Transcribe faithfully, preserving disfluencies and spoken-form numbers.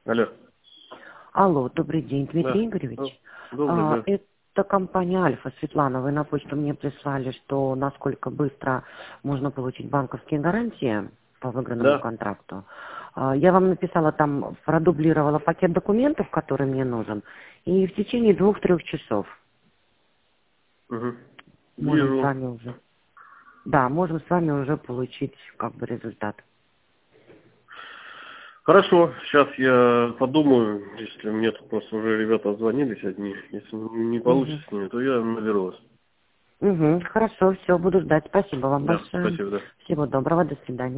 Алло. Алло, добрый день, Дмитрий Да. Игоревич. Добрый, А, да. Это компания Альфа, Светлана. Вы на почту мне прислали, что насколько быстро можно получить банковские гарантии по выигранному Да. контракту. А, Я вам написала там, продублировала пакет документов, который мне нужен, и в течение двух-трех часов Угу. можем с Вижу. вами уже, да, можем с вами уже получить как бы результат. Хорошо, сейчас я подумаю, если мне тут просто уже ребята звонились одни, если не Угу. получится с ними, то я наберу вас. Угу, хорошо, все, буду ждать. Спасибо вам Да, большое. спасибо, да. Всего доброго, до свидания.